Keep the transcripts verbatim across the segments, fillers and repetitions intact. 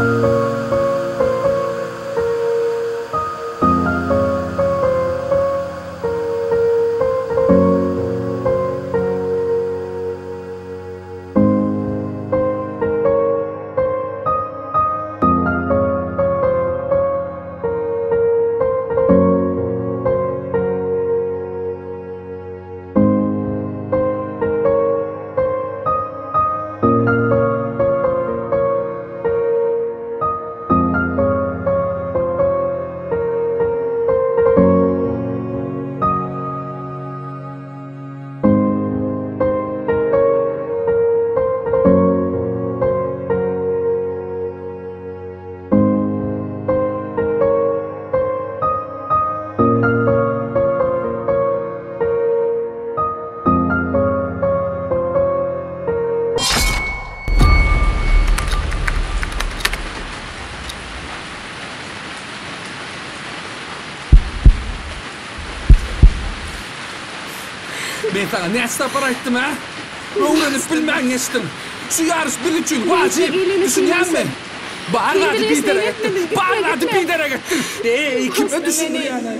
Ben sana ne stopar aytdım ha? Öğrenip bilmen geçtim. Şu yarış bir üçün vacip. Düşünen mi? Bağırladı bir dere gittin. Bağırladı bir dere gittin. Eee kime düşündü yani?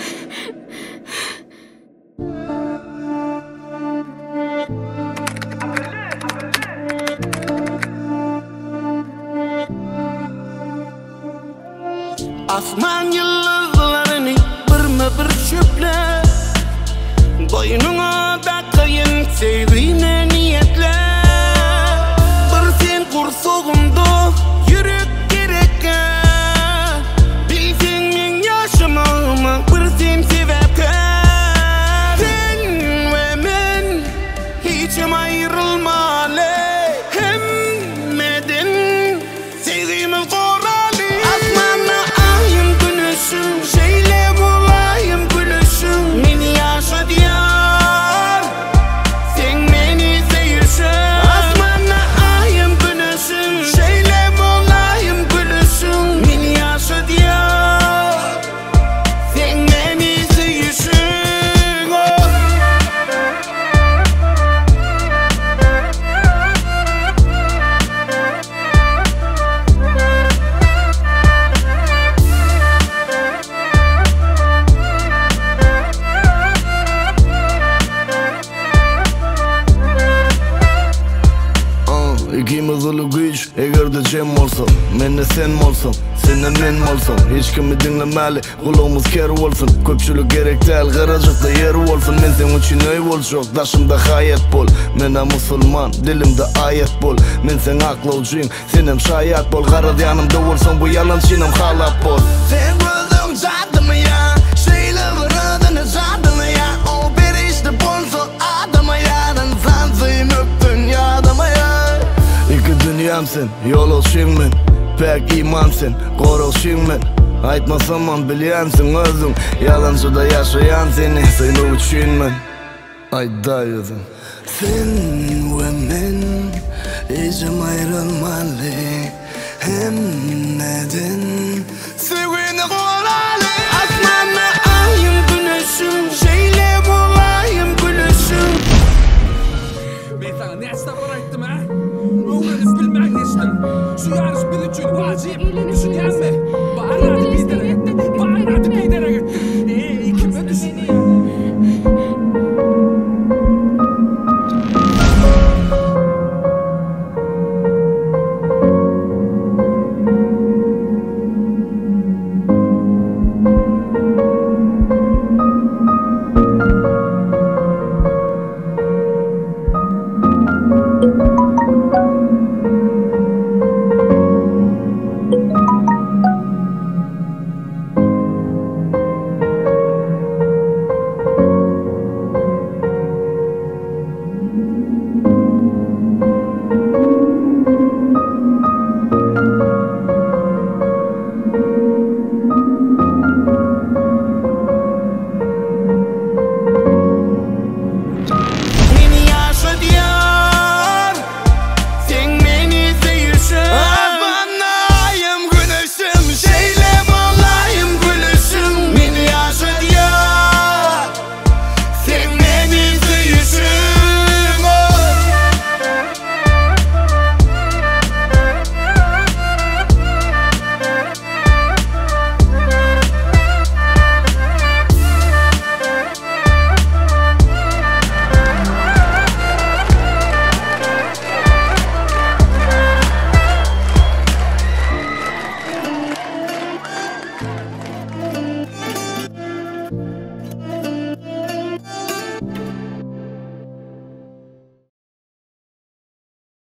Asman yıldızlarını birme bir çöple, boynuna da kayın sevdiğine niyetle. Bir sen kursuğumda yürek gerek. Bilsen men yaşamama bir sen sebepke. Sen ve men hiçim ayrılmalı. Hemmeden sevdiğimiz koralı. Asmanla ayım güneşim, şeyle bulayım gülüşüm. Beni yaşa diyar, sen beni seyirsin. Asmanla ayım güneşim, şeyle bulayım gülüşüm. Beni yaşa diyar, sen beni seyirsin. İkimiz ulu güç, eğer de cem olsam, men de sen olsam, senden men olsam. Hiç kimi dinlemeli, kulağımız keri olsun. Köpçülük gerek değil, garajıkta yeri olsun. Men sen için öy bol çok, daşımda hayat bol. Men de musulman, dilimde ayet bol. Men sen aklı ucuyum, senem şayat bol. Garad yanımda olsan bu yalan çinem halat bol. Sen buldun zadımı ya, şeyle vurudun zadımı ya. O bir işte bolsa adamı ya, sensin öptün yadımı ya. İki dünyam sen, yol olşin men. Pek imansın, kor olşin men. Aytmasamam bilyansın özün. Yalancıda yaşayan seni, seni üçün men. Ayda yüzün. Sen ve men hiçim ayrılmalı. Hem neden sevgini koralı. Asmanla ayım güneşim, şeyle bulayım gülüşüm. Ben sana ne stopar aytdım ha? Öğrenip bilmen geçtim. Şu yarış bir üçün vacip.